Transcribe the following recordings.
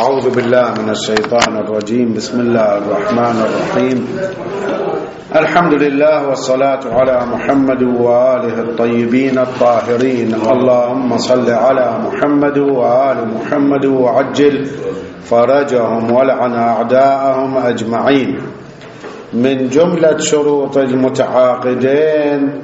أعوذ بالله من الشيطان الرجيم. بسم الله الرحمن الرحيم. الحمد لله والصلاة على محمد وآله الطيبين الطاهرين. اللهم صل على محمد وآل محمد وعجل فرجهم ولعن أعداءهم أجمعين. من جملة شروط المتعاقدين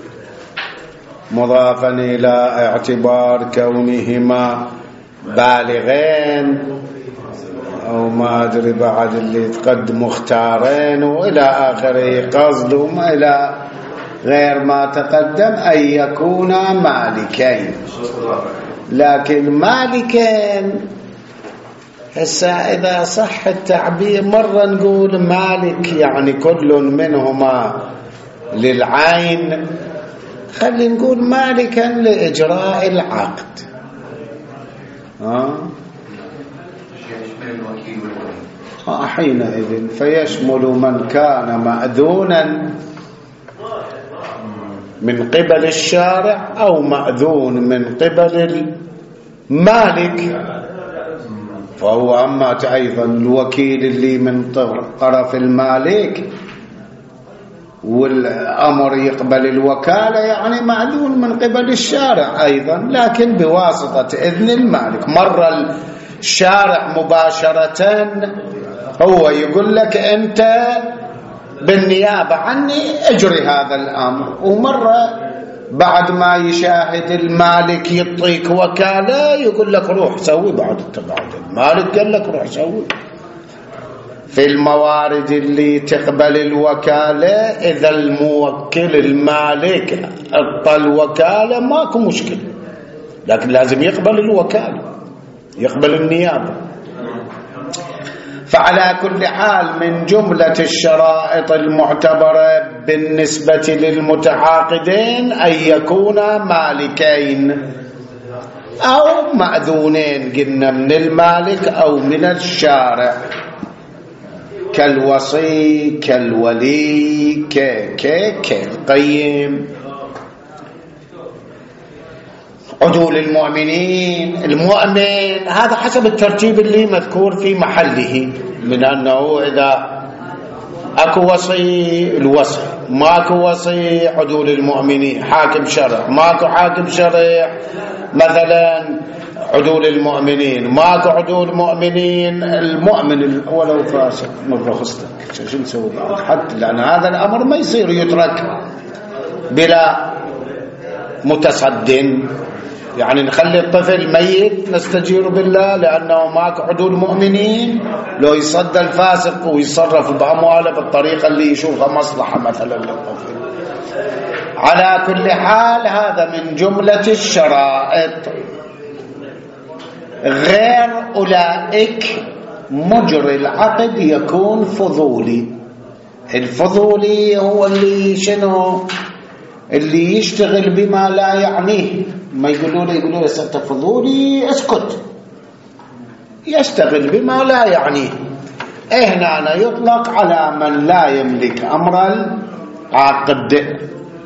مضافا إلى اعتبار كونهما بالغين أو ما أدري بعد اللي تقدم مختارين وإلى آخره، قصدهم إلى غير ما تقدم أن يكونا مالكين. لكن مالكين هسه إذا صح التعبير مرة نقول مالك يعني كل منهما للعين، خلي نقول مالكا لإجراء العقد. حينئذ فيشمل من كان مأذونا من قبل الشارع أو مأذون من قبل المالك، فهو أما أيضا الوكيل اللي من طرف المالك والأمر يقبل الوكالة يعني مأذون من قبل الشارع أيضا، لكن بواسطة إذن المالك. مر الشارع مباشرة هو يقول لك أنت بالنيابة عني اجري هذا الأمر، ومرة بعد ما يشاهد المالك يعطيك وكالة يقول لك روح سوي بعد التقاعد. المالك قال لك روح سوي. في الموارد اللي تقبل الوكالة إذا الموكل المالك أعطى الوكالة ماكو مشكلة، لكن لازم يقبل الوكالة، يقبل النيابة. فعلى كل حال من جملة الشرائط المعتبرة بالنسبة للمتعاقدين أن يكونا مالكين أو مأذونين، قلنا من المالك أو من الشارع، كالوصي كالولي كالقيم، عدول المؤمنين، المؤمن. هذا حسب الترتيب اللي مذكور في محله، من أنه إذا أكو وصي الوصي، ماكو وصي عدول المؤمنين، حاكم شرع، ماكو حاكم شرع مثلا عدول المؤمنين، ماكو عدول مؤمنين، المؤمن ولو فاسق من رخصتك شو نسوي بعد؟ حتى لأن هذا الأمر ما يصير يترك بلا متصد، يعني نخلي الطفل ميت نستجير بالله لأنه ماكو عدول مؤمنين، لو يصد الفاسق ويصرف بأمواله بالطريقة اللي يشوفها مصلحة مثلا للطفل. على كل حال هذا من جملة الشرائط. غير أولئك مجري العقد يكون فضولي. الفضولي هو اللي شنو؟ اللي يشتغل بما لا يعنيه. ما يقولوا له أنت فضولي اسكت، يشتغل بما لا يعنيه. هنا يطلق على من لا يملك أمر العقد،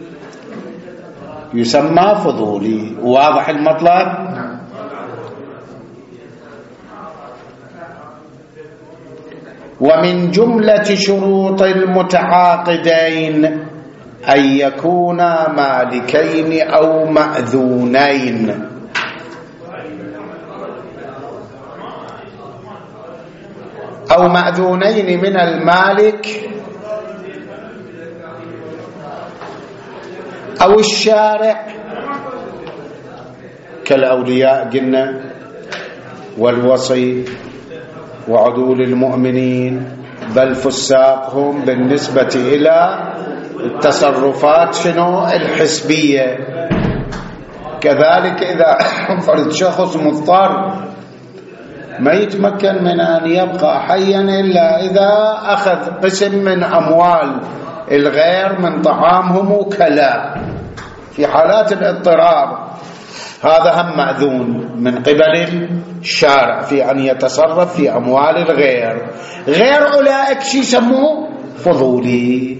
يسمى فضولي. واضح المطلب؟ ومن جملة شروط المتعاقدين أن يكونا مالكين أو مأذونين. أو مأذونين من المالك أو الشارع، كالأولياء قلنا والوصي وعدول المؤمنين، بل فساقهم بالنسبة إلى التصرفات شنو الحسبية. كذلك إذا فرد شخص مضطر ما يتمكن من أن يبقى حيا إلا إذا أخذ قسم من أموال الغير من طعامهم وكلا، في حالات الاضطرار هذا هم مأذون من قبل الشارع في أن يتصرف في أموال الغير. غير أولئك شي يسموه فضولي.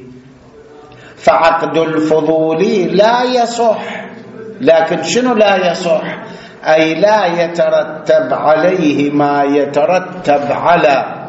فعقد الفضولي لا يصح، لكن شنو لا يصح؟ أي لا يترتب عليه ما يترتب على.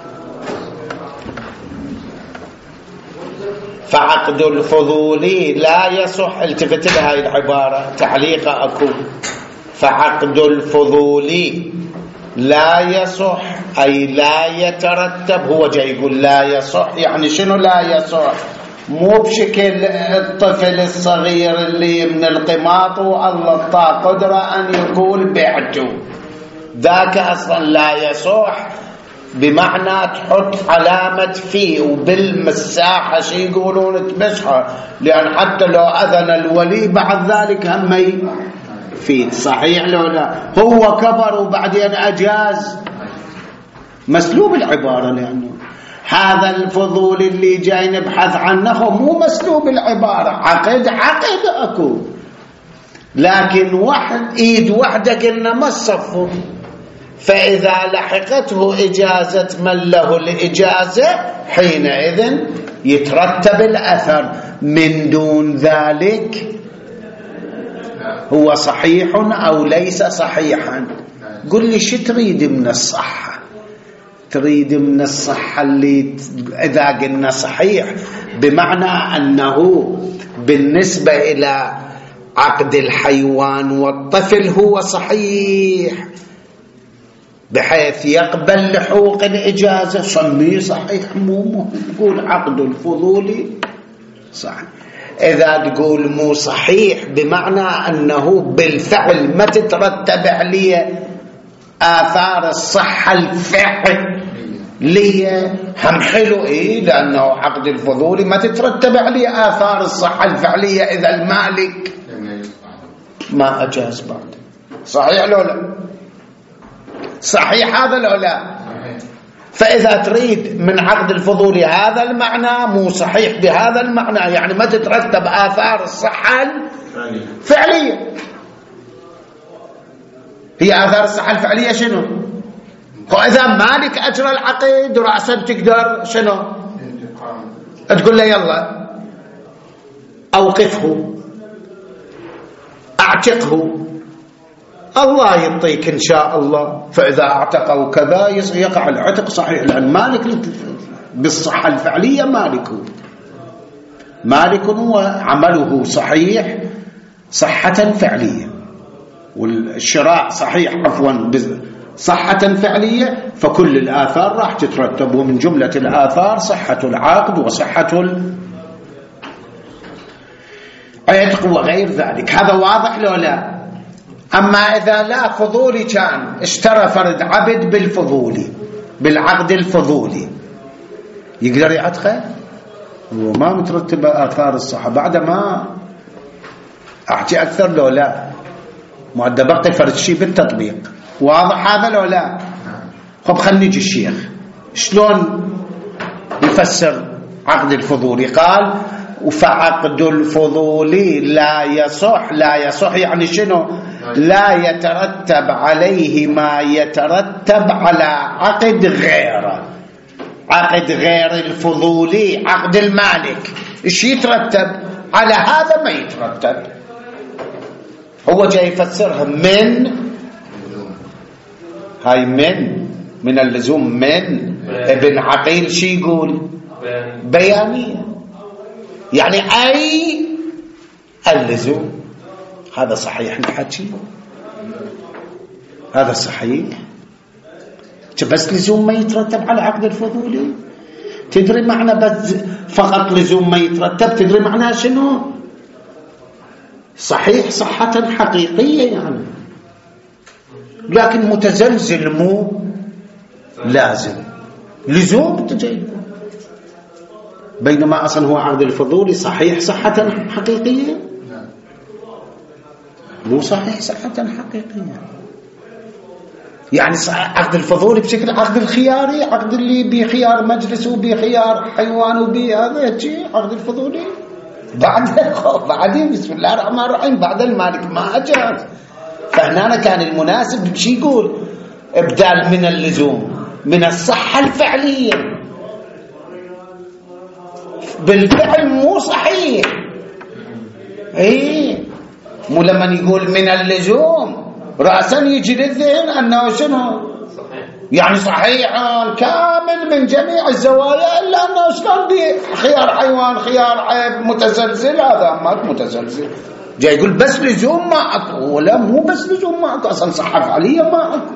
فعقد الفضولي لا يصح. التفت لهاي العبارة تعليق أكو. فعقد الفضولي لا يصح أي لا يترتب. هو جاي يقول لا يصح، يعني شنو لا يصح؟ مو بشكل الطفل الصغير اللي من القماط والله اعطاه قدرة أن يقول بعته، ذاك أصلا لا يصح بمعنى تحط علامة فيه وبالمساحة شي يقولون تمسحه، لأن حتى لو أذن الولي بعد ذلك هم فيه. صحيح لو لا؟ هو كبر وبعدين أجاز، مسلوب العبارة. لأنه هذا الفضول اللي جاي نبحث عنه مو مسلوب العبارة. عقد أكو، لكن واحد إيد واحدة قلنا ما الصفه. فإذا لحقته إجازة من له الإجازة حينئذ يترتب الأثر. من دون ذلك هو صحيح أو ليس صحيحا. قل لي شو تريد من الصحة؟ تريد من الصحة اللي إذا قلنا صحيح بمعنى أنه بالنسبة إلى عقد الحيوان والطفل هو صحيح بحيث يقبل لحوق الإجازة، سميه صحيح. مو مهم تقول عقد الفضولي صحيح. إذا تقول مو صحيح بمعنى أنه بالفعل ما تترتب عليه آثار الصحة الفعلية، هم حلو لأنه عقد الفضولي ما تترتب عليه آثار الصحة الفعلية إذا المالك ما أجاز بعد. صحيح لو لا؟ صحيح هذا لو لا؟ فإذا تريد من عقد الفضولي هذا المعنى مو صحيح بهذا المعنى، يعني ما تترتب آثار الصحة الفعلية. هي آثار الصحة الفعلية شنو؟ وإذا مالك أجرى العقد رأسا تقدر شنو؟ تقول له يلا أوقفه، أعتقه، الله يعطيك إن شاء الله. فإذا اعتقوا كذا يقع العتق صحيح، لأن مالك بالصحة الفعلية مالك هو عمله صحيح صحة فعلية، والشراء صحيح عفوا صحة فعلية، فكل الآثار راح تترتب، ومن جملة الآثار صحة العقد وصحة العتق وغير ذلك. هذا واضح لو لا؟ أما إذا لا فضولي كان اشترى فرد عبد بالفضولي بالعقد الفضولي يقدر يعتقه وما مترتبة آثار الصحة بعد ما أحكي أكثر لو لا؟ معد بقي فرد شيء بالتطبيق. واضح هذا لو لا؟ خب خلنا نجي الشيخ شلون يفسر عقد الفضولي. قال فعقد الفضولي لا يصح. لا يصح يعني شنو؟ لا يترتب عليه ما يترتب على عقد غيره. عقد غير الفضولي عقد المالك ايش يترتب على هذا؟ ما يترتب. هو جاي يفسرها من هاي من اللزوم من ابن عقيل شي يقول بيانية، يعني أي اللزوم. هذا صحيح نحكي، هذا صحيح. بس لزوم ما يترتب على عقد الفضولي. تدري معنى بس فقط لزوم ما يترتب تدري معناه شنو؟ صحيح صحة حقيقية يعني، لكن متزلزل مو لازم. لزوم تجي، بينما أصلا هو عقد الفضولي صحيح صحة حقيقية، مو صحيح صحة حقيقية. يعني عقد الفضولي بشكل عقد الخياري، عقد اللي بخيار مجلس وبخيار حيوان وبهذا شيء عقد الفضولي. بعدين بسم الله الرحمن الرحيم بعد المالك ما أجاز. فهنا كان المناسب بشي يقول ابدال من اللزوم من الصحة الفعلية. بالفعل مو صحيح. مو لما يقول من اللزوم رأسا يجي للذهن أنه شنو يعني صحيح كامل من جميع الزوايا، إلا أنه شلون خيار حيوان خيار عيب متزلزل، هذا ما متزلزل. جاي يقول بس لزوم ما أكو، ولا مو بس لزوم ما أكو، أصلا صحة فعليا ما أكو.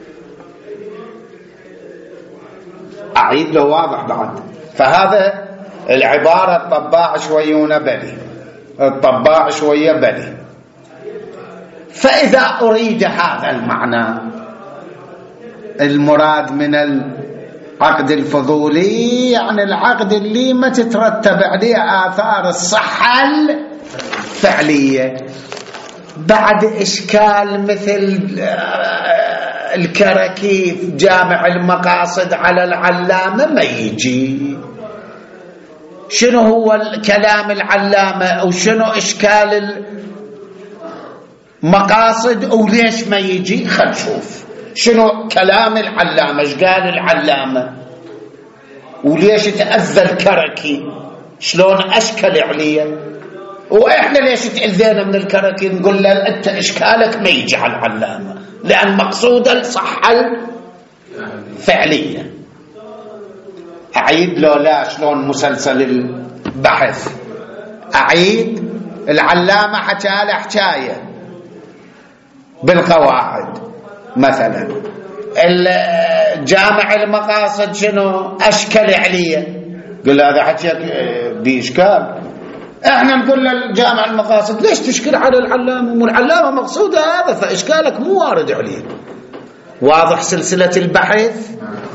أعيد له واضح بعد. فهذا العبارة الطباع شوية ونبلي، الطباع شوية بلي. فإذا أريد هذا المعنى المراد من العقد الفضولي، يعني العقد اللي ما تترتب عليه آثار الصحة الفعلية، بعد إشكال مثل الكراكيب جامع المقاصد على العلامة ما يجي. شنو هو الكلام العلامة أو شنو إشكال المقاصد وليش ما يجي؟ خل نشوف شنو كلام العلامة، ايش قال العلامة وليش تأذى الكركي، شلون أشكل عليه، وإحنا ليش تأذينا من الكركي؟ نقول له أنت إشكالك ما يجي على العلامة، لأن مقصود الصحة الفعلية. أعيد له لا شلون مسلسل البحث. أعيد العلامة حكى له حكاية بالقواعد مثلا، الجامع المقاصد شنو أشكل عليه، قل هذا حكيك بإشكال. احنا نقول للجامع المقاصد ليش تشكل على العلامة؟ مو العلامة مقصودة هذا، فإشكالك مو وارد عليه. واضح سلسلة البحث؟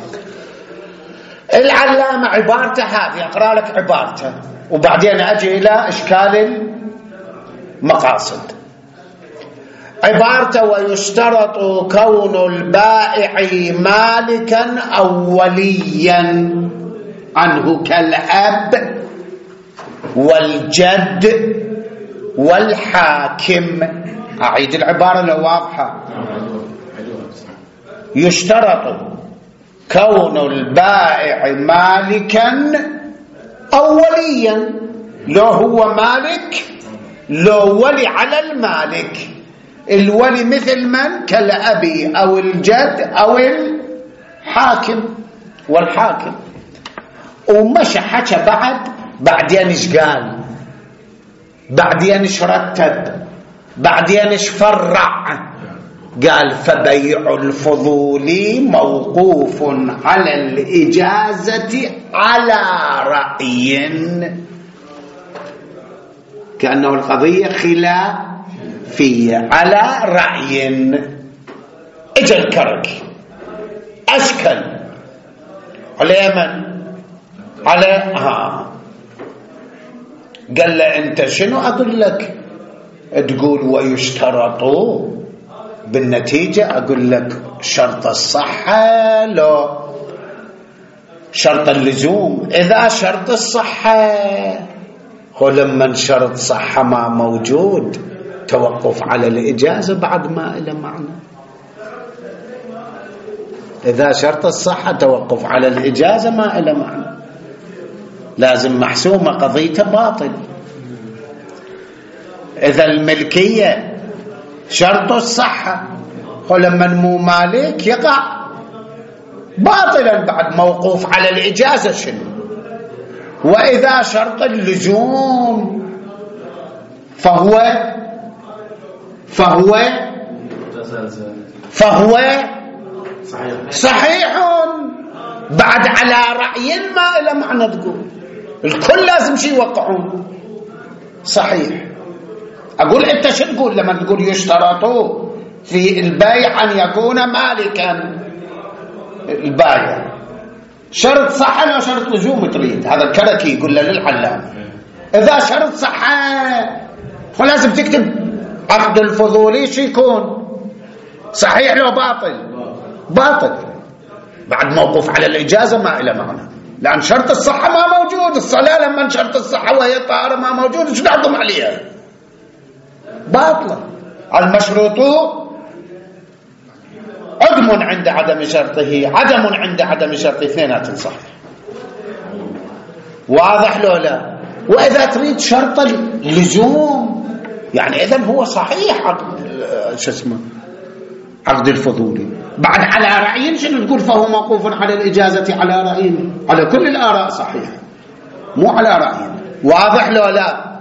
العلامة عبارته هذه، أقرأ لك عبارته وبعدين أجي إلى إشكال المقاصد. عبارته: ويشترط كون البائع مالكا أوليا عنه كالأب والجد والحاكم. أعيد العبارة لو واضحة. يشترط كون البائع مالكا أوليا، لو هو مالك لو ولي على المالك، الولي مثل من؟ كالأبي أو الجد أو الحاكم والحاكم. ومشى حكى بعدين ايش قال، بعدين ايش رتب، بعدين ايش فرع. قال: فبيع الفضول موقوف على الإجازة على رأي، كأنه القضية خلافية على رأي. اجى الكركي أشكل على من؟ على قال له أنت شنو أقول لك تقول ويشترطوا؟ بالنتيجة أقول لك شرط الصحة لو شرط اللزوم. إذا شرط الصحة ولما شرط صحة ما موجود، توقف على الإجازة بعد ما إلى معنى. إذا شرط الصحة توقف على الإجازة ما إلى معنى، لازم محسومة قضيته باطل. إذا الملكية شرط الصحة ولما مو مالك يقع باطلا بعد، موقوف على الإجازة شنو. وإذا شرط اللزوم فهو صحيح بعد على رأي ما إلى معنى. تقول الكل لازم شي يوقعون صحيح. أقول أنت شو تقول لما تقول يشترطوا في البيع أن يكون مالكا؟ البايع شرط صحة لو شرط لزوم تريد؟ هذا الكركي يقول له للعلامة إذا شرط صحة فلازم تكتب عقد الفضولي شو يكون صحيح لو باطل بعد موقوف على الإجازة ما إلى معنى، لأن شرط الصحة ما موجود. الصلاة لما شرط الصحة وهي طاهرة ما موجود، شو نحكم عليها؟ باطلة. المشروط عدم عند عدم شرطه، عدم عند عدم شرطه، اثنينات صح. واضح لو لا؟ وإذا تريد شرط اللزوم يعني إذن هو صحيح شو اسمه عقد الفضولي. بعد على رأي شنو نقول؟ فهو موقوف على الإجازة على رأي، على كل الآراء صحيحة مو على رأي. واضح لو لا؟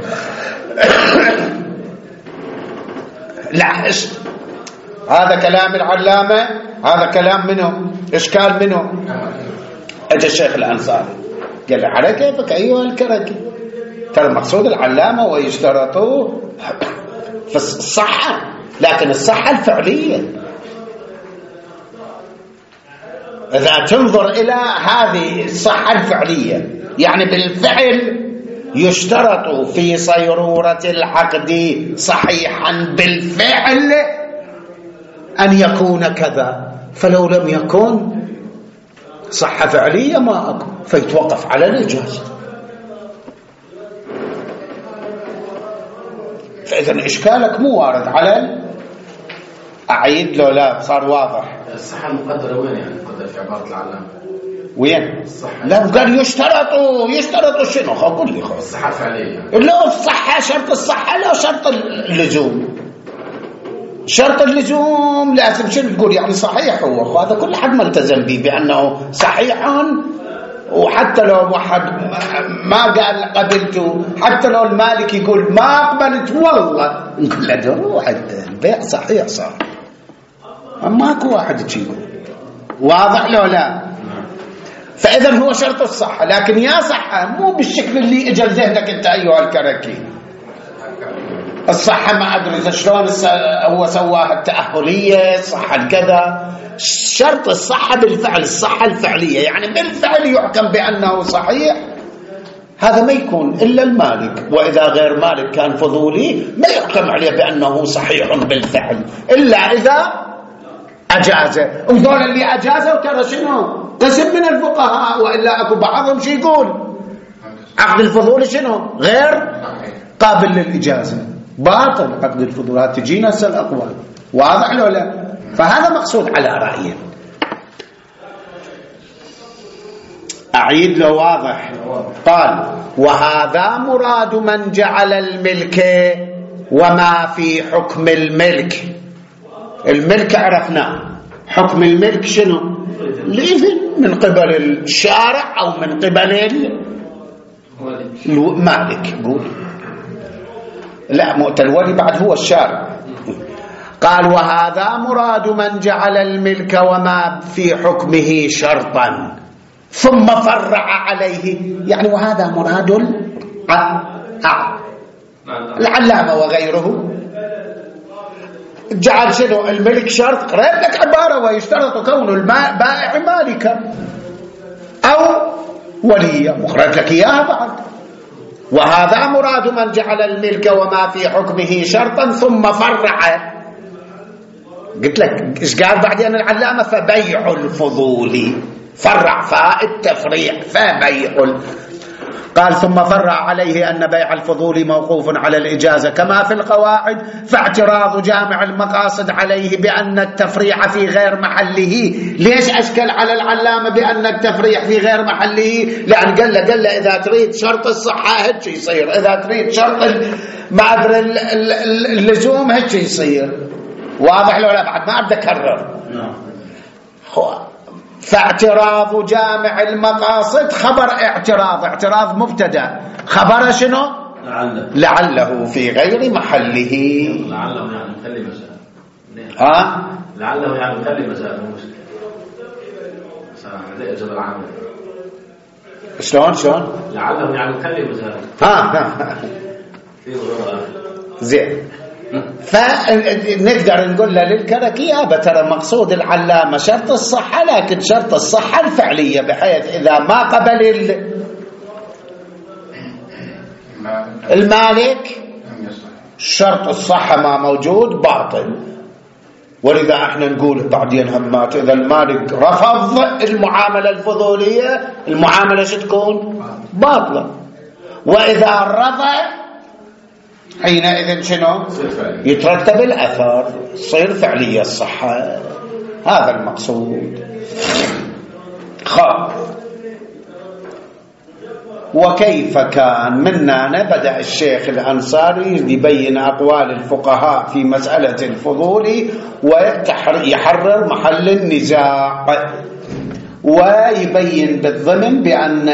لا هذا كلام العلامة، هذا كلام منه، إشكال منه. أجى الشيخ الأنصاري قال على كيفك أيها الكركي، ترى المقصود العلامة ويشترطوه في الصحة، لكن الصحة الفعلية. إذا تنظر إلى هذه الصحة الفعلية يعني بالفعل يشترط في صيرورة العقد صحيحا بالفعل أن يكون كذا، فلو لم يكن صحة فعلية ما أكون، فيتوقف على الإجازة. فإذا إشكالك مو وارد على أعيد لو لا صار واضح. الصحة المقدرة وين يعني؟ مقدر في عبارة العلامة وين؟ لا قال يشترطوا شنو؟ قل لي الصحة الفعلية. لا الصحة شرط الصحة، لا شرط اللزوم. شرط اللزوم لازم شنو تقول يعني صحيح هو، هذا كل حد ملتزم به بأنه صحيح، وحتى لو واحد ما قال قبلته، حتى لو المالك يقول ما قبلت والله نقول له روح البيع صحيح صار، ماكو واحد يقول. واضح لو لا؟ فإذا هو شرط الصحة، لكن يا صحة مو بالشكل اللي اجى لذهنك انت ايها الكركي. الصحة ما ادري شلون هو سواها التأهلية، الصحة كذا. شرط الصحة بالفعل، الصحة الفعلية يعني بالفعل يحكم بأنه صحيح، هذا ما يكون إلا المالك. وإذا غير مالك كان فضولي ما يحكم عليه بأنه صحيح بالفعل إلا إذا أجازه. وذول اللي أجازوا ترى شنو؟ قسم من الفقهاء، وإلا أكو بعضهم شي يقول عقد الفضول شنو؟ غير قابل للإجازة، باطل عقد الفضول. تجينا هسه الأقوال. واضح لو لا؟ فهذا مقصود على رأيه. أعيد لو واضح. قال وهذا مراد من جعل الملك وما في حكم الملك. الملك عرفناه، حكم الملك شنو؟ الإذن من قبل الشارع أو من قبل المالك. قول لا مؤتى الولي بعد هو الشارع. قال وهذا مراد من جعل الملك وما في حكمه شرطا ثم فرع عليه، يعني وهذا مراد العلامة وغيره. جعل شنو الملك شرط، قرأت لك عبارة ويشترط كون البائع مالكا أو وليا، وقرأت لك إياها بعد. وهذا مراد من جعل الملك وما في حكمه شرطا ثم فرع. قلت لك إيش قال بعدين العلامة؟ فبيع الفضول، فرع فاء التفريع، فبيع. قال ثم فرع عليه أن بيع الفضول موقوف على الإجازة كما في القواعد، فاعتراض جامع المقاصد عليه بأن التفريع في غير محله. ليش أشكل على العلامة بأن التفريع في غير محله؟ لأن قال له إذا تريد شرط الصحة هيك يصير، إذا تريد شرط ما أدري اللزوم هيك يصير. واضح لو لا؟ بعد ما أبدأ أكرر. فاعتراض جامع المقاصد خبر اعتراض مبتدا، خبر شنو؟ لعله في غير محله. لعله يعني خلي مسألة. لعله يعني خلي مسألة مشكلة. مثلا جبل عامر. شلون؟ لعله يعني خلي مسألة. في ضرورة. زين. فنقدر نقول له للكركي ترى مقصود العلامة شرط الصحة، لكن شرط الصحة الفعلية، بحيث إذا ما قبل المالك شرط الصحة ما موجود باطل. ولذا احنا نقول بعدين همات إذا المالك رفض المعاملة الفضولية، المعاملة شتكون باطلة. وإذا رضى حينئذ شنو؟ يترتب الأثر، تصير فعلية الصحة. هذا المقصود. وكيف كان. من هنا بدأ الشيخ الأنصاري يبين أقوال الفقهاء في مسألة الفضول ويحرر محل النزاع، ويبين بالضمن بأن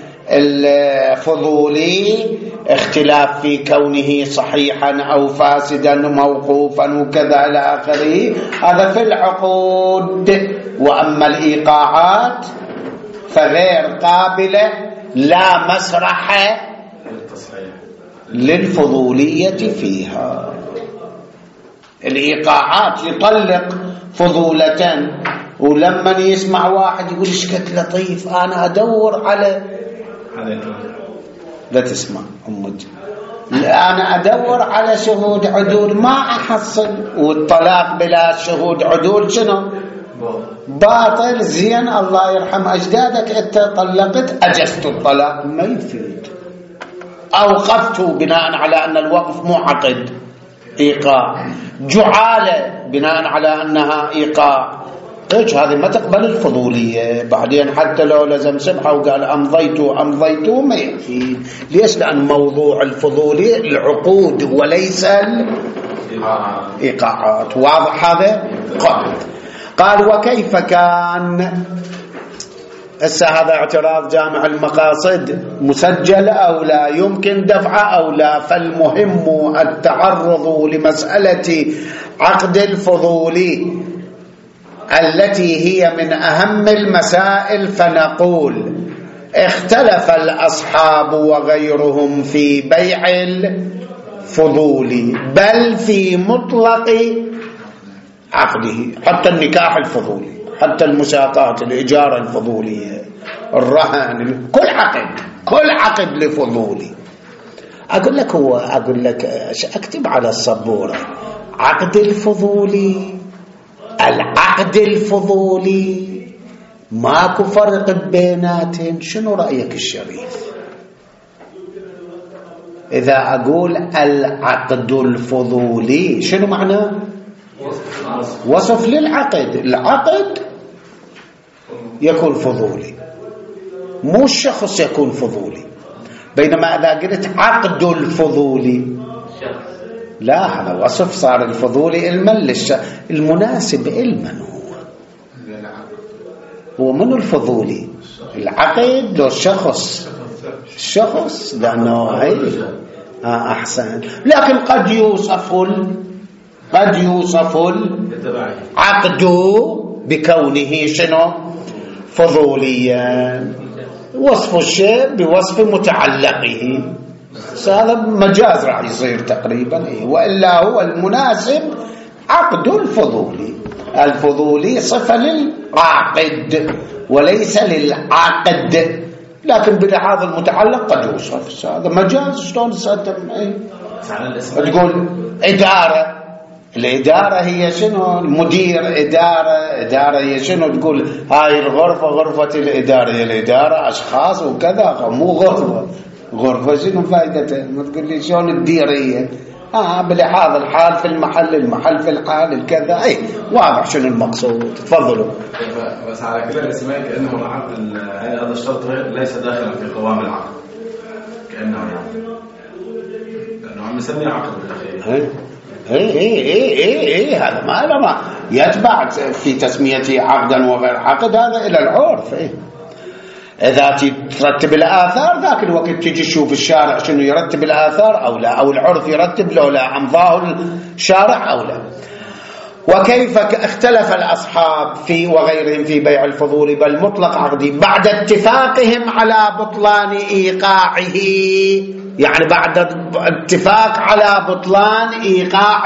الفضولي اختلاف في كونه صحيحا أو فاسدا موقوفا وكذا إلى آخره، هذا في العقود. وأما الإيقاعات فغير قابلة، لا مسرح للفضولية فيها. الإيقاعات يطلق فضولة، ولما يسمع واحد يقول شكت لطيف أنا أدور على، لا تسمع أمك، أنا أدور على شهود عدول ما أحصل، والطلاق بلا شهود عدول شنو؟ باطل. زين الله يرحم أجدادك، أنت طلقت أجزت الطلاق، ما يفيد. أوقفته بناء على أن الوقف مو عقد، إيقاع. جعالة بناء على أنها إيقاع، إيش هذه ما تقبل الفضولية. بعدين حتى لو لزم سبحة وقال أمضيته ما يفيد. ليش؟ لأن موضوع الفضولية العقود وليس الإيقاعات. واضح هذا؟ قال وكيف كان. هذا اعتراض جامع المقاصد، مسجل أو لا يمكن دفعه أو لا. فالمهم التعرض لمسألة عقد الفضولي التي هي من أهم المسائل. فنقول اختلف الأصحاب وغيرهم في بيع الفضولي، بل في مطلق عقده، حتى النكاح الفضولي، حتى المساقات، الإجارة الفضولية، الرهن، كل عقد لفضولي. أقول لك أكتب على السبورة عقد الفضولي، العقد الفضولي، ماكو فرق بيناتهم. شنو رأيك الشريف إذا أقول العقد الفضولي؟ شنو معناه؟ وصف للعقد. العقد يكون فضولي، مو الشخص يكون فضولي. بينما إذا قلت عقد الفضولي، لا، هذا وصف، صار الفضولي علما المناسب علما. هو منو الفضولي؟ العقد لو الشخص لأنه أحسن. لكن قد يوصف العقد بكونه شنو؟ فضوليا. وصف الشيء بوصف متعلقه، هذا مجاز راح يصير تقريبا. وإلا هو المناسب عقد الفضولي صفة للعاقد وليس للعاقد، لكن بلحاظ المتعلق قد يوصف. هذا مجاز. شلون تقول إدارة؟ الإدارة هي شنو؟ المدير إدارة هي شنو؟ تقول هاي الغرفة غرفة الإدارة، هي الإدارة أشخاص وكذا، مو غرفة شنو فائدتها؟ ما تقول لي شلون الديرية؟ بلحاظ الحال في المحل في الحال الكذا. واضح شنو المقصود. تفضلوا. بس على كده الاسماء كأنه العقد، هذا الشرط ليس داخلا في قوام العقد، كأنه لأنه عم يسمي عقد بالأخير. هذا ما يتبع في تسميته عقدا وغير عقد، هذا إلى العرف. إذا ترتب الآثار ذاك الوقت تجي تشوف الشارع شنو يرتب الآثار أو لا، أو العرف يرتب له لا، أمضاه الشارع أو لا. وكيف اختلف الأصحاب في وغيرهم في بيع الفضول بل مطلق عقده بعد اتفاقهم على بطلان إيقاعه، يعني بعد اتفاق على بطلان إيقاع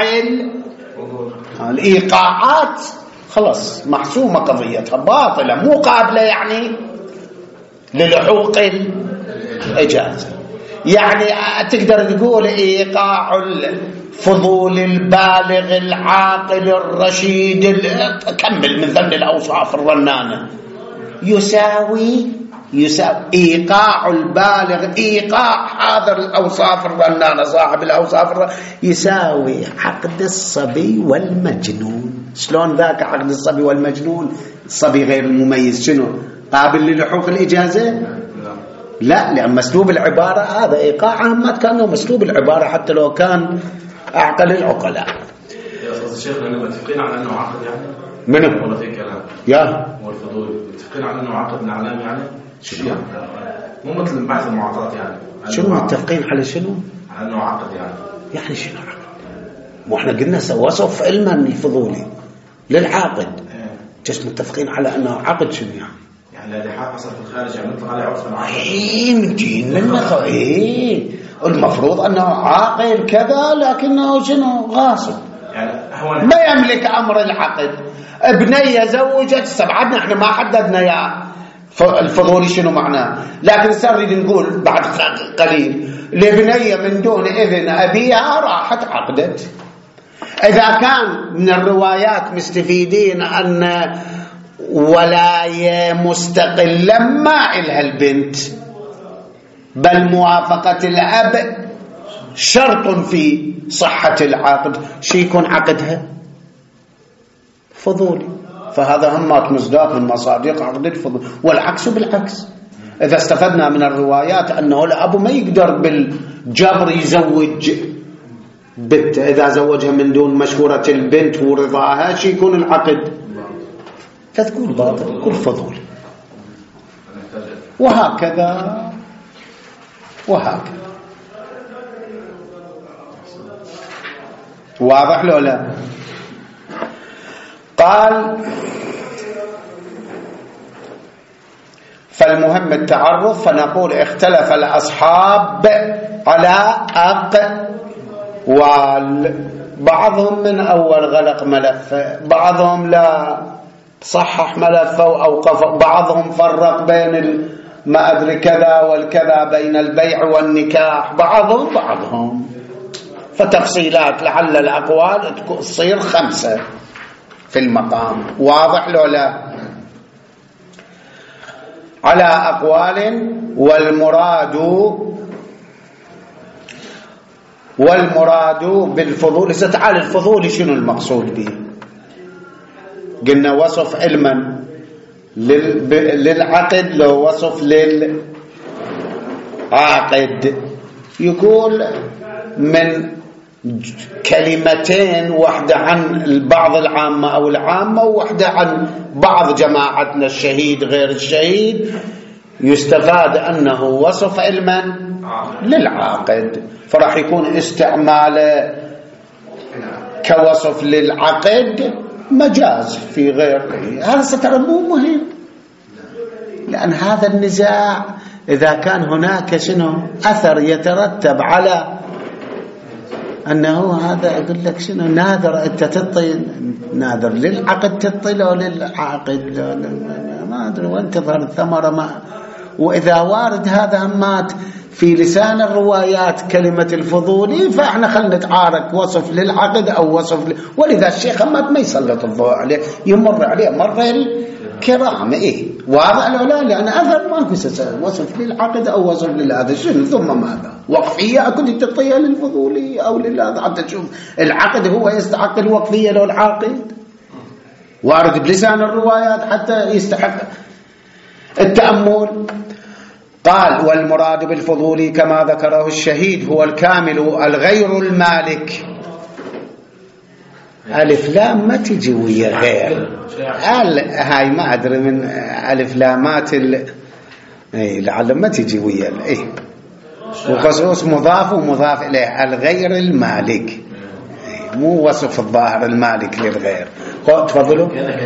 الإيقاعات. خلص محسومة قضيتها، باطلة مو قابلة يعني للحوق الإجازة. يعني تقدر تقول إيقاع الفضول البالغ العاقل الرشيد، كمل من ضمن الأوصاف الرنانة، يساوي إيقاع البالغ، إيقاع هذا الأوصاف الرنانة صاحب الأوصاف يساوي عقد الصبي والمجنون. شلون ذاك عقد الصبي والمجنون؟ الصبي غير المميز شنو؟ قابل للحوق الإجازة؟ لا، لأن مسلوب العبارة هذا إيقاعهم ما كانوا مسلوب العبارة حتى لو كان أعقل العقلاء. يا أستاذ الشيخ لأننا متفقين على أنه عقد يعني؟ منهم؟ ولا في كلام؟ يا والفضول متفقين على أنه عقد من أعلام يعني؟ شنو؟ مو مثل بحث المعاطات يعني. شنو متفقين على شنو؟ على أنه عقد يعني شنو عقد؟ مو احنا قلنا وصف علما الفضولي للعاقد. جس متفقين على أنه عقد شنو يعني؟ يعني الذي حصل في الخارج يعني نطلق عليه عرف العقد. من دين لنا المفروض أنه عاقل كذا لكنه شنو غاصب يعني ما يملك أمر العقد. ابنية زوجت استبعدنا احنا ما حددنا يا الفضولي شنو معناه، لكن نريد نقول بعد قليل لبنية من دون إذن أبيها راحت عقدت. إذا كان من الروايات مستفيدين أن ولاية مستقلة ما إلها البنت، بل موافقة الأب شرط في صحة العقد، شي يكون عقدها فضولي، فهذا همات مصداق من مصادق عقد الفضول. والعكس بالعكس، إذا استفدنا من الروايات أنه الأب ما يقدر بالجبر يزوج بنت، إذا زوجها من دون مشورة البنت ورضاها شي يكون العقد، لا تقول باطل تقول فضول. وهكذا وهكذا. واضح لو لا؟ قال فالمهم التعرف، فنقول اختلف الأصحاب على أقوال، بعضهم من أول غلق ملف، بعضهم لا صحح ملفه وأوقفه، بعضهم فرق بين ما أدري كذا والكذا بين البيع والنكاح، بعضهم فتفصيلات لعل الأقوال تصير 5 في المقام. واضح لو لا؟ على أقوال. والمراد بالفضول، تعال الفضول شنو المقصود به؟ قلنا وصف علما للعقد، لو وصف للعاقد يقول من كلمتين، واحدة عن البعض العامة أو العامة، وواحدة عن بعض جماعتنا الشهيد غير الشهيد، يستفاد أنه وصف علما للعاقد، فراح يكون استعماله كوصف للعقد مجاز في غيره. هذا سترى مو مهم، لأن هذا النزاع إذا كان هناك شنو أثر يترتب على أنه هذا يقول لك شنو ناذر، أنت تعطي ناذر للعقد تعطي له للعاقد ما أدري وين تظهر الثمرة ما. وإذا وارد هذا همات في لسان الروايات كلمة الفضولي، فإحنا خلنا نتعارك وصف للعقد أو وصف ولذا الشيخ همات ما يسلط الضوء عليه، يمر عليه مر الكرام. واضح له لا؟ لأن أثر ما كنت وصف للعقد أو وصف للهذا شنو، ثم ماذا وقفية كنت تعطيها للفضولي أو للهذا حتى تشوف العقد هو يستحق الوقفية لو العاقد، وارد بلسان الروايات حتى يستحق التأمل. قال والمراد بالفضول كما ذكره الشهيد هو الكامل الغير المالك. ألف لام ما تجي ويا غير، هاي ما أدري من ألف لامات لعل ما تجي ويا وخصوص مضاف ومضاف إليه الغير المالك، مو وصف الظاهر المالك للغير. تفضلوا.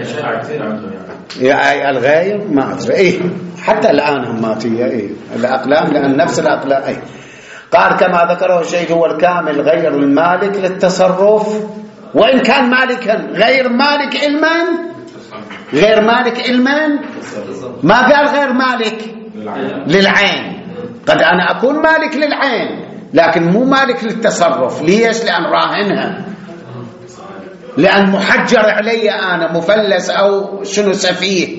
يا الغير ما أدري حتى الآن هماتية الأقلام، لأن نفس الأقلام قال كما ذكره الشيخ هو الكامل غير المالك للتصرف، وإن كان مالكا غير مالك علما، غير مالك علما ما قال غير مالك للعين. قد أنا أكون مالك للعين لكن مو مالك للتصرف. ليش؟ لأن راهنها، لأن محجر علي أنا مفلس أو شنو سفيه،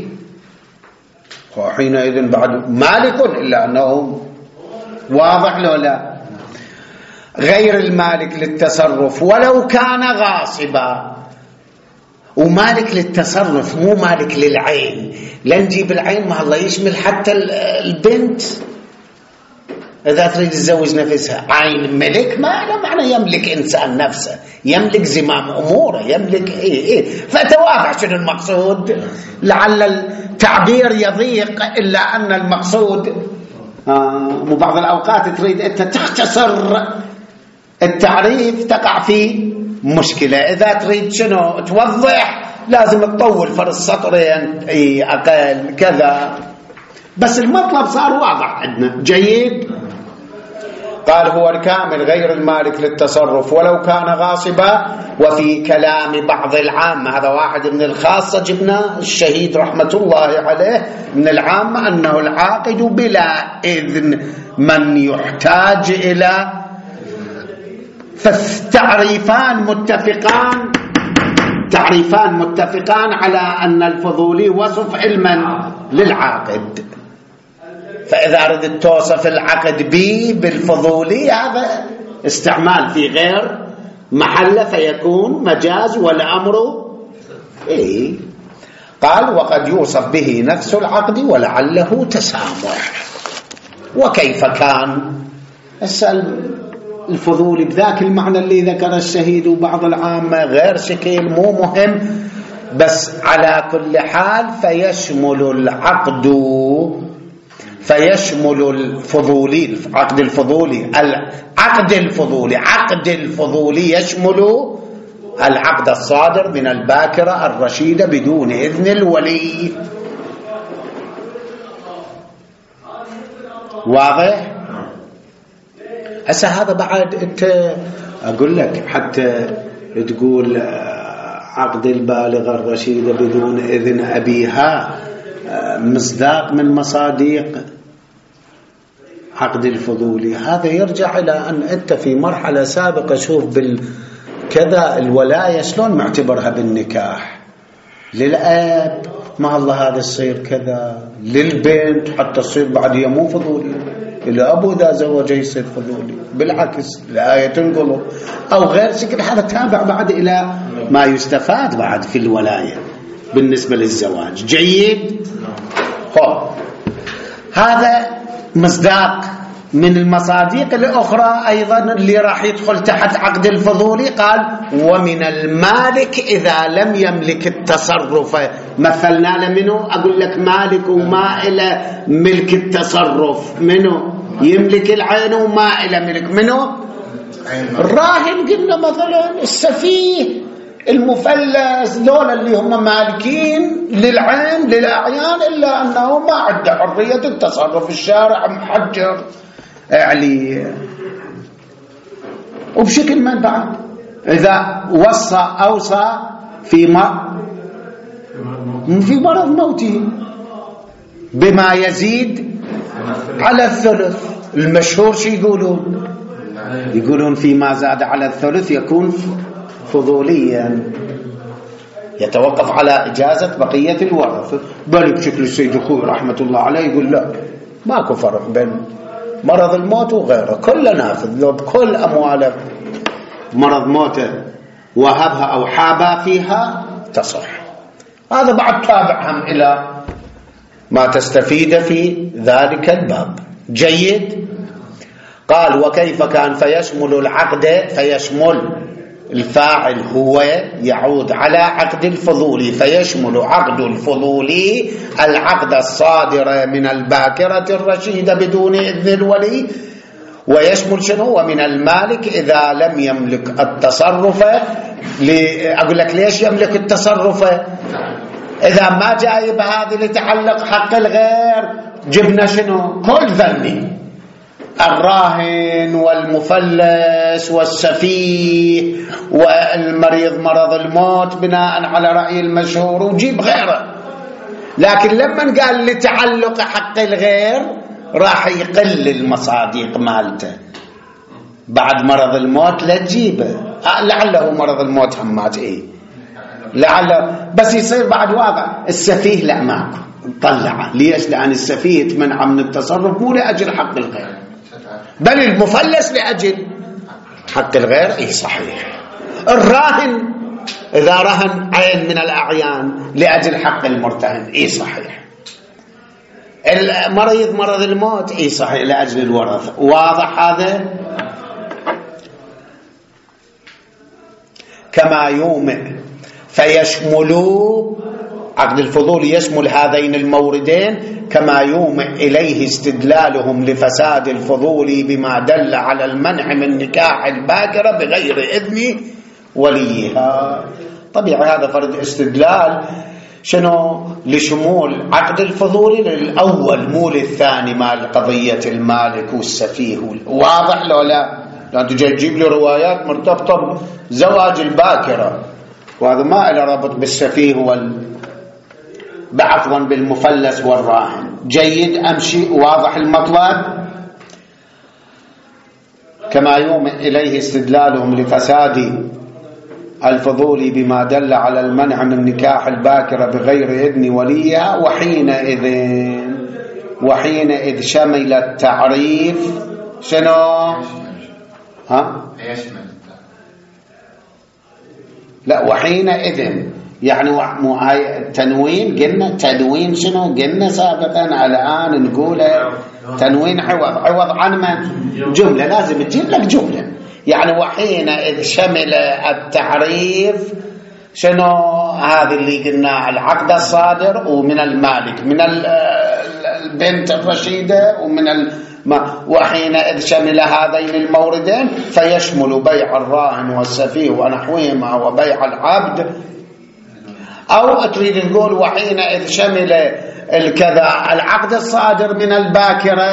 وحينئذ بعد مالك إلا أنه واضح له لا؟ غير المالك للتصرف ولو كان غاصبا. ومالك للتصرف مو مالك للعين، لا نجيب العين ما الله يشمل حتى البنت إذا تريد تزوج نفسها عين ملك، ما له معنى يملك إنسان نفسه، يملك زمام أموره، يملك فتوافع شنو المقصود. لعل التعبير يضيق، إلا أن المقصود مو بعض الأوقات تريد أنت تختصر التعريف تقع في مشكلة. إذا تريد شنو توضح لازم تطول فرد سطرين أقل كذا، بس المطلب صار واضح عندنا. جيد. قال هو الكامل غير المالك للتصرف ولو كان غاصبا. وفي كلام بعض العامة، هذا واحد من الخاصة جبنا الشهيد رحمة الله عليه من العامة، أنه العاقد بلا إذن من يحتاج إلى، فالتعريفان متفقان على أن الفضولي وصف علما للعاقد. فإذا أردت توصف العقد بالفضولي هذا استعمال في غير محله فيكون مجاز والأمر قال وقد يوصف به نفس العقد ولعله تسامح. وكيف كان الفضولي بذاك المعنى اللي ذكر الشهيد وبعض العامة غير شكل مو مهم، بس على كل حال فيشمل الفضولي عقد الفضولي يشمل العقد الصادر من الباكرة الرشيدة بدون إذن الولي. واضح؟ هسه هذا بعد انت اقول لك حتى تقول عقد البالغة الرشيدة بدون إذن أبيها مصداق من مصادق عقد الفضولي. هذا يرجع إلى أن أنت في مرحلة سابقة شوف بالكذا الولاية شلون معتبرها بالنكاح. للأب ما الله هذا الصير كذا، للبنت حتى تصير بعد مو فضولي، الأب إذا زوج يصير فضولي، بالعكس الآية تنقله أو غير شكل. هذا تابع بعد إلى ما يستفاد بعد في الولاية بالنسبة للزواج. جيد. هذا مصداق من المصادق الأخرى أيضا اللي راح يدخل تحت عقد الفضولي. قال ومن المالك إذا لم يملك التصرف. مثلنا لمنه أقول لك مالك وما إلى ملك التصرف، منه يملك العين وما إلى ملك منه الراهن. قلنا مثلا السفيه المفلس دول اللي هم مالكين للعين للأعيان، إلا أنه ما عنده حرية التصرف، الشارع محجر عليه. وبشكل من بعد إذا أوصى في مرض موته بما يزيد على الثلث. المشهور شو يقولون فيما زاد على الثلث يكون فضوليا، يتوقف على إجازة بقية الورثة. بل بشكل السيد أخوي رحمة الله عليه يقول لا، ماكو فرق بين مرض الموت وغيره، كله نافذ. لو بكل أمواله مرض موته وهبها أو حابا فيها تصح. هذا بعد تابعهم إلى ما تستفيد في ذلك الباب. جيد. قال وكيف كان فيشمل العقد، فيشمل الفاعل هو يعود على عقد الفضولي، فيشمل عقد الفضولي العقد الصادر من الباكرة الرشيدة بدون إذن الولي. ويشمل شنو؟ ومن المالك إذا لم يملك التصرف. أقول لك ليش يملك التصرف؟ إذا ما جايب هذه لتعلق حق الغير جبنا شنو؟ كل ذنبي الراهن والمفلس والسفيه والمريض مرض الموت بناء على رأي المشهور، وجيب غيره. لكن لما قال لتعلق حق الغير راح يقل المصادق مالته بعد مرض الموت. لا تجيبه لعله مرض الموت همات لعله، بس يصير بعد واقع. السفيه لا ماكو طلعه. ليش؟ لأن السفيه يتمنع من التصرف مو لأجل حق الغير، بل المفلس لأجل حق الغير. صحيح. الراهن إذا رهن عين من الأعيان لأجل حق المرتهن. صحيح. المريض مرض الموت اي صحيح لأجل الورثة. واضح هذا؟ كما يومئ فيشمل عقد الفضول يشمل هذين الموردين كما يومئ إليه استدلالهم لفساد الفضول بما دل على المنع من نكاح الباكرة بغير إذن وليها. طبيعي هذا فرد استدلال شنو لشمول عقد الفضول للأول مو للثاني مال قضية المالك والسفيه. واضح لو لا؟ لأنه تجيب لي روايات مرتبطة بزواج الباكرة وهذا ما له ربط بالسفيه بعفوا بالمفلس والراهن. جيد أمشي. واضح المطلب. كما يومئ إليه استدلالهم لفساد الفضول بما دل على المنع من نكاح الباكرة بغير إذن وليها. وحينئذ شمل التعريف شنو؟ لا وحينئذ يعني تنوين قلنا تنوين شنو قلنا سابقا على الآن نقول تنوين عوض عن من جملة لازم تجيب لك جملة. يعني وحينئذ شمل التعريف شنو هذه اللي قلنا العقد الصادر ومن المالك من البنت الرشيدة ومن وحينئذ شمل هذين الموردين فيشمل بيع الراهن والسفيه ونحوهما وبيع العبد. أو تريد نقول وحينئذ شمل الكذا العقد الصادر من الباكرة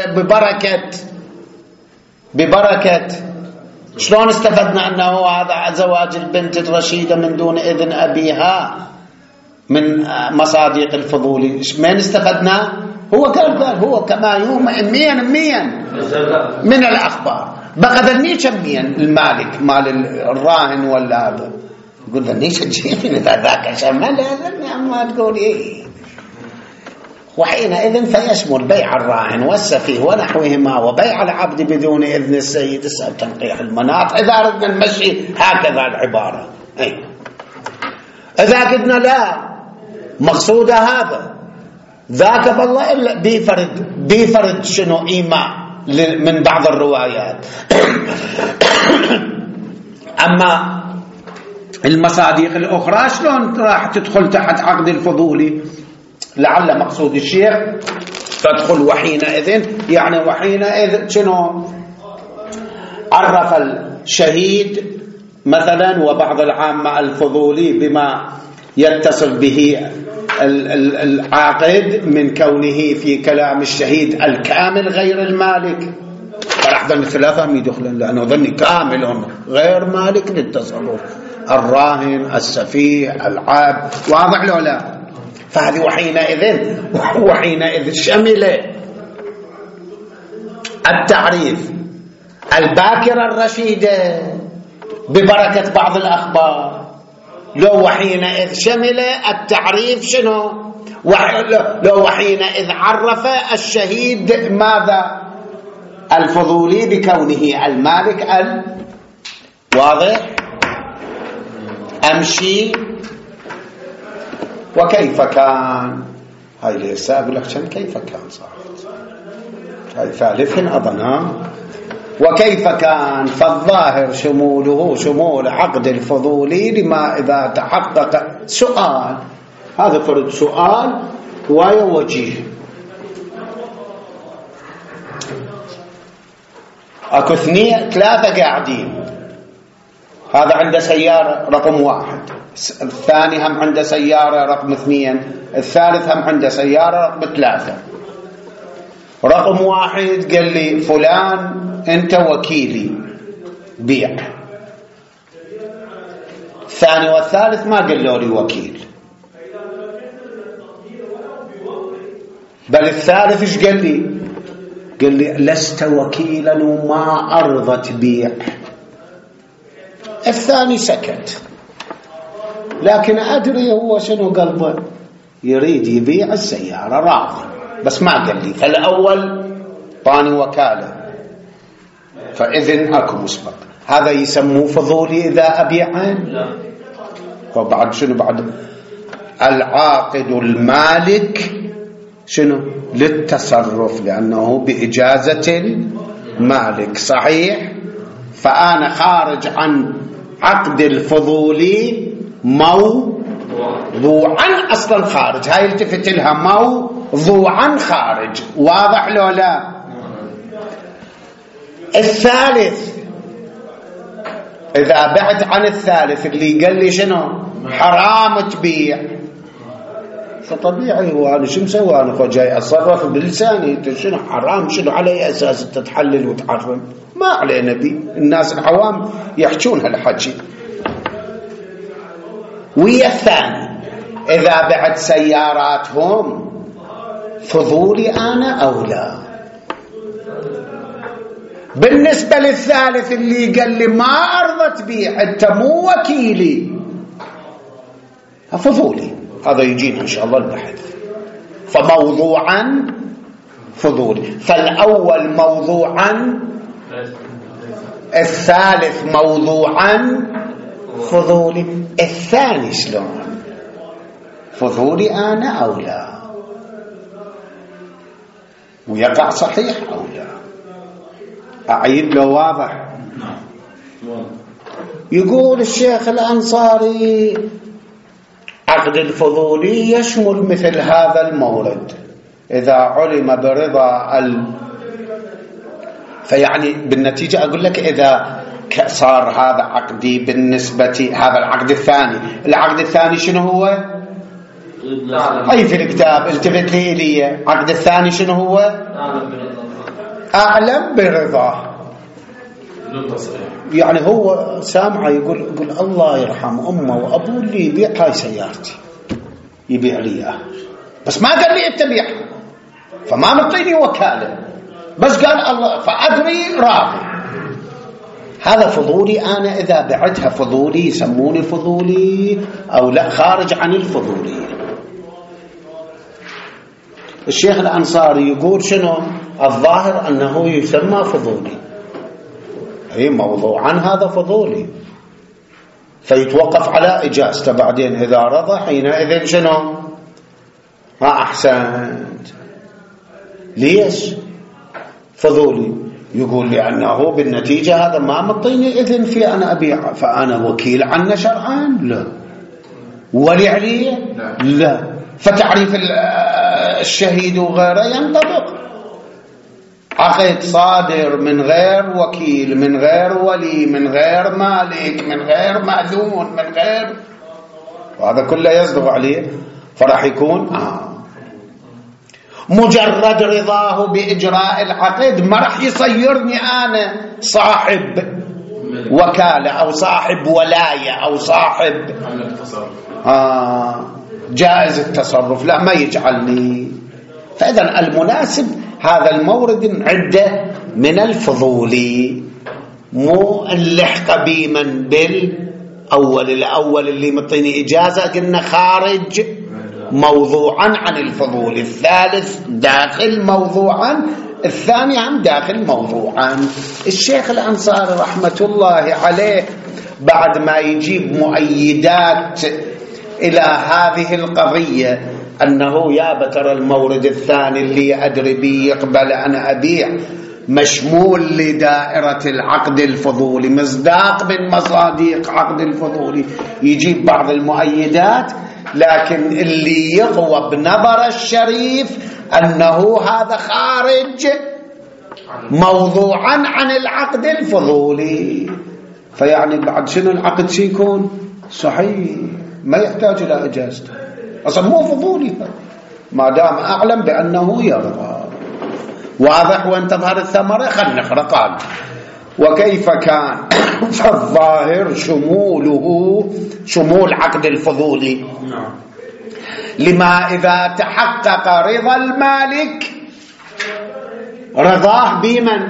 ببركة شلون استفدنا أنه هذا زواج البنت الرشيدة من دون إذن أبيها من مصادق الفضول. من استفدنا؟ هو قال هو كما يوم ميا من الأخبار بقى ذنيش ميا المالك مال الراهن ولا هذا يقول ذنيش تجيبين ذاك شمال ما تقول إيه. وحينئذ فيشمل بيع الراهن والسفيه ونحوهما وبيع العبد بدون إذن السيد. تنقيح المناط إذا أردنا نمشي هكذا العبارة. إذا قلنا لا مقصود هذا ذاك بالله إلا بيفرد شنو إيماء من بعض الروايات. أما المصادق الأخرى شلون راح تدخل تحت عقد الفضولي؟ لعل مقصود الشيخ تدخل وحينئذ يعني وحينئذ شنو عرف الشهيد مثلا وبعض العامة الفضولي بما يتصل به العاقد من كونه في كلام الشهيد الكامل غير المالك. راح ظن ثلاثة يدخلون لأنه ظني كامل غير مالك للتصرف الراهن السفيه العبد. واضح له لا؟ فهذه وحينئذ شمل التعريف الباكرة الرشيدة ببركة بعض الأخبار. لو وحينئذ شمل التعريف شنو؟ لو وحينئذ عرف الشهيد ماذا؟ الفضولي بكونه المالك واضح؟ أمشي. وكيف كان هاي ليس أقول لك كيف كان صاحب هاي ثالث أظنها. وكيف كان فالظاهر شموله شمول عقد الفضولي لما إذا تحقق سؤال. هذا فرد سؤال ووجيه. أكو ثلاثة قاعدين. هذا عنده سيارة رقم 1 الثاني هم عنده سيارة رقم 2 الثالث هم عنده سيارة رقم 3. رقم 1 قال لي فلان أنت وكيلي بيع. الثاني والثالث ما قالوا لي وكيل بل الثالث ايش قال لي؟ قال لي لست وكيلا وما أرضت بيع. الثاني سكت لكن أدري هو شنو قلبه يريد يبيع السيارة راضي بس ما قال لي. فالأول طاني وكالة فإذن أكو مسبق. هذا يسموه فضولي إذا أبيعه. وبعد شنو بعد العاقد المالك شنو؟ للتصرف، لأنه بإجازة المالك. صحيح. فأنا خارج عن عقد الفضولي موضوعا، أصلا خارج، هاي التفت لها موضوعا خارج. واضح لو لا؟ الثالث، إذا بعد عن الثالث اللي قال لي شنو؟ حرام تبيع، فطبيعي هو أنا شو مسوي؟ أنا جاي أتصرف بلساني، شنو حرام؟ شنو على أي أساس تتحلل وتحرم؟ ما علينا بي، الناس العوام يحجون هالحكي. ويا الثاني، إذا بعد سياراتهم فضولي أنا أو لا؟ بالنسبة للثالث اللي قال لي ما أرضى تبيع، أنت مو وكيلي، فضولي، هذا يجينا إن شاء الله البحث. فموضوعا فضولي، فالأول موضوعا، الثالث موضوعا فضولي. الثاني شلون؟ فضولي أنا أو لا؟ ويقع صحيح أو لا؟ أعيد له واضح. يقول الشيخ الأنصاري عقد الفضولي يشمل مثل هذا المورد إذا علم برضا فيعني بالنتيجة أقول لك إذا صار هذا عقدي بالنسبة، هذا العقد الثاني، العقد الثاني شنو هو؟ أي في الكتاب التفت لي عقد الثاني شنو هو؟ أعلم برضاه. يعني هو سامعه يقول الله يرحم أمه وأبوه اللي يبيع هاي سيارتي، يبيع لي إياها، بس ما قال لي أنت بيعها، فما مطيني وكالة، بس قال الله فأدري راضي. هذا فضولي أنا، إذا بعتها فضولي يسموني فضولي أو لا؟ خارج عن الفضولي. الشيخ الأنصاري يقول شنو؟ الظاهر أنه يسمى فضولي، أي موضوعا هذا فضولي، فيتوقف على إجازته. بعدين إذا رضى حينئذ شنو؟ ما أحسنت. ليش فضولي؟ يقول لأنه بالنتيجة هذا ما مطيني إذن في أنا أبيع، فأنا وكيل عنه شرعا؟ لا. ولي عليه؟ لا. فتعريف الشهيد وغيره ينطبق. عقد صادر من غير وكيل، من غير ولي، من غير مالك، من غير مأذون، من غير، وهذا كله يصدق عليه، فرح يكون مجرد رضاه بإجراء العقد ما رح يصيرني أنا صاحب وكالة أو صاحب ولاية أو صاحب جائز التصرف، لا ما يجعلني. فإذا المناسب هذا المورد عدة من الفضولي، مو اللحق بمن بالأول. الأول اللي مطيني إجازة قلنا خارج موضوعا عن الفضول، الثالث داخل موضوعا، الثاني عن داخل موضوعا. الشيخ الأنصاري رحمة الله عليه بعد ما يجيب مؤيدات إلى هذه القضية أنه يا بتر المورد الثاني اللي أدري به يقبل أن أبيع مشمول لدائرة العقد الفضولي، مصداق من مصادق عقد الفضولي، يجيب بعض المؤيدات، لكن اللي يقوى بنظر الشريف أنه هذا خارج موضوعا عن العقد الفضولي. فيعني بعد شنو العقد سيكون صحيح، ما يحتاج إلى إجازته، أصلا مو فضولي ما دام أعلم بأنه يرضى. واضح؟ وين تظهر الثمرة؟ خلنا نقرأ. قال وكيف كان فالظاهر شمول عقد الفضولي لما إذا تحقق رضا المالك، رضاه بمن؟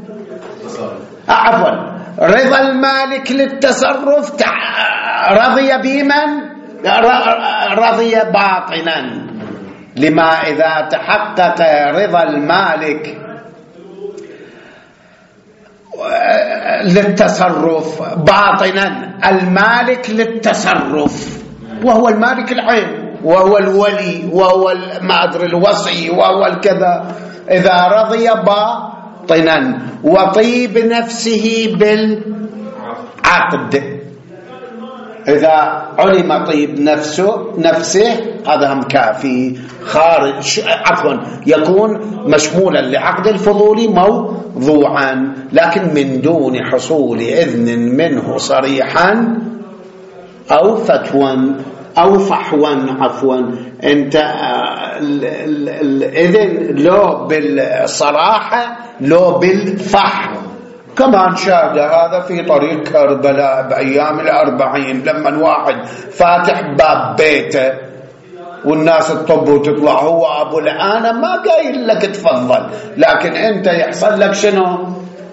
عفوا، رضا المالك للتصرف رضي بمن؟ رضي باطنا. لما إذا تحقق رضا المالك للتصرف باطنا، المالك للتصرف وهو المالك العين، وهو الولي وهو ما أدري الوصي وهو الكذا، إذا رضي باطنا وطيب نفسه بالعقد، إذا علم طيب نفسه هذا هم كافي، خارج عفوا يكون مشمولا لعقد الفضول موضوعا، لكن من دون حصول إذن منه صريحا أو فتوى أو فحوا عفوا. أنت الإذن لو بالصراحة لو بالفحو. كمان شاهد هذا في طريق كربلاء بأيام 40 لما واحد فاتح باب بيته والناس تطب وتطلع، هو أبو الآن ما قايل لك تفضل، لكن أنت يحصل لك شنو؟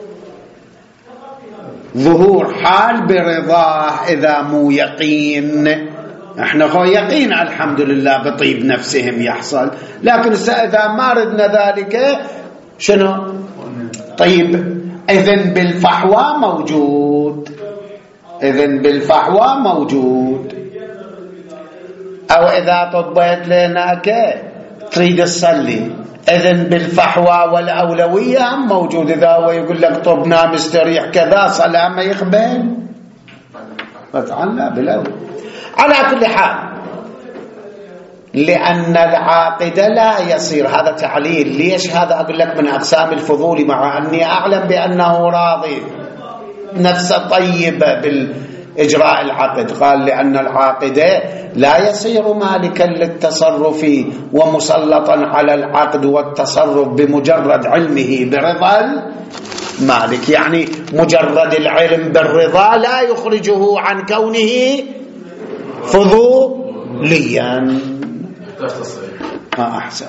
ظهور حال برضاه إذا مو يقين. احنا هو يقين الحمد لله بطيب نفسهم يحصل، لكن إذا ما ردنا ذلك شنو؟ طيب إذن بالفحوى موجود، إذن بالفحوى موجود. أو إذا طبيت لهناك تريد تصلي، إذن بالفحوى والأولوية موجود. إذا هو يقول لك طب نام استريح كذا صلاة ما يقبل، فتعلى بالأول. على كل حال لأن العاقد لا يصير، هذا تعليل. ليش هذا؟ أقول لك من أقسام الفضول، مع أني أعلم بأنه راضي نفسه طيبة بالإجراء العقد. قال لأن العاقد لا يصير مالكا للتصرف ومسلطا على العقد والتصرف بمجرد علمه برضا المالك، يعني مجرد العلم بالرضا لا يخرجه عن كونه فضوليا. أحسن.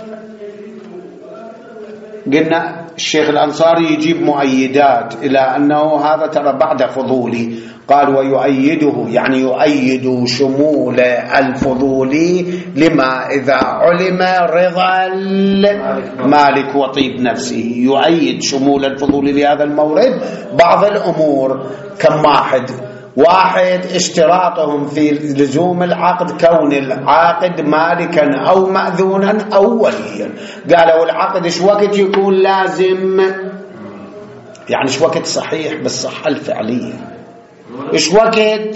قلنا الشيخ الأنصاري يجيب مؤيدات إلى أنه هذا ترى بعد فضولي. قال ويؤيده، يعني يؤيد شمول الفضولي لما إذا علم رضا المالك وطيب نفسه، يؤيد شمول الفضولي لهذا المورد بعض الأمور. كم واحد اشتراطهم في لزوم العقد كون العاقد مالكا أو مأذونا أو وليا. قالوا العقد ايش وقت يكون لازم، يعني ايش وقت صحيح بالصحة الفعلية، ايش وقت؟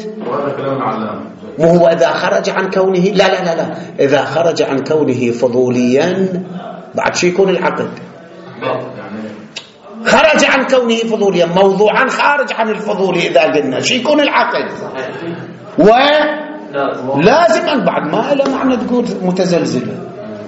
مو هو إذا خرج عن كونه، لا إذا خرج عن كونه فضوليا بعد شي يكون العقد خرج عن كونه فضوليا موضوعا خارج عن الفضول. إذا قلنا شي يكون العقد ولازما بعد ما إلى معنى تقول متزلزلة.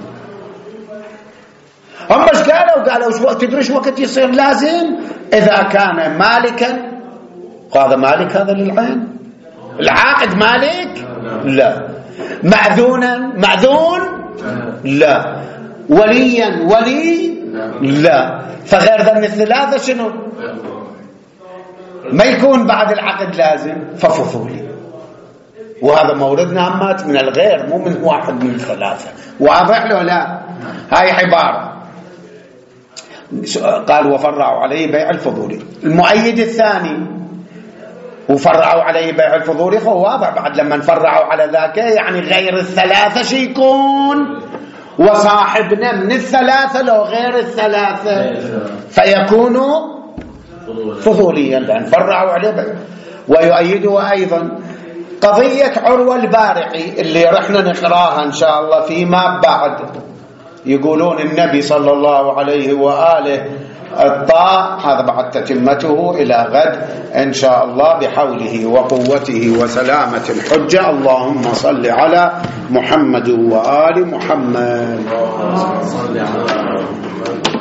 هم ايش قالوا تدري ايش وقت يصير لازم؟ إذا كان مالكا، هذا مالك هذا للعين، العاقد مالك لا، مأذون لا، وليا ولي لا، فغير ذن الثلاثة شنو؟ ما يكون بعد العقد لازم، ففضولي. وهذا موردنا همات من الغير، مو من واحد من الثلاثة. واضح له؟ لا، هاي عبارة. قال وفرعوا عليه بيع الفضولي. المؤيد الثاني وفرعوا عليه بيع الفضولي، هو واضح بعد لما نفرعوا على ذاك يعني غير الثلاثة شي يكون، وصاحبنا من الثلاثة لو غير الثلاثة فيكون فضوليا لأن فرعوا عليه بيع. ويؤيده أيضا قضية عروة البارعي اللي رحنا نقراها إن شاء الله فيما بعد. يقولون النبي صلى الله عليه وآله الطاعة، هذا بعد تتمته إلى غد إن شاء الله بحوله وقوته وسلامة الحجة. اللهم صل على محمد وآل محمد.